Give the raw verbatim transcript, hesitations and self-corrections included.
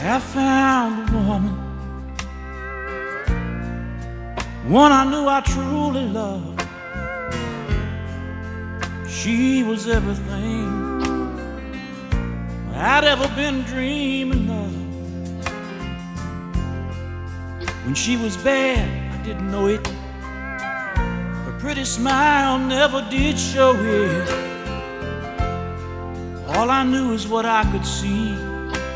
I found a woman, one I knew I truly loved. She was everything I'd ever been dreaming of. When she was bad, I didn't know it. Her pretty smile never did show it. All I knew is what I could see.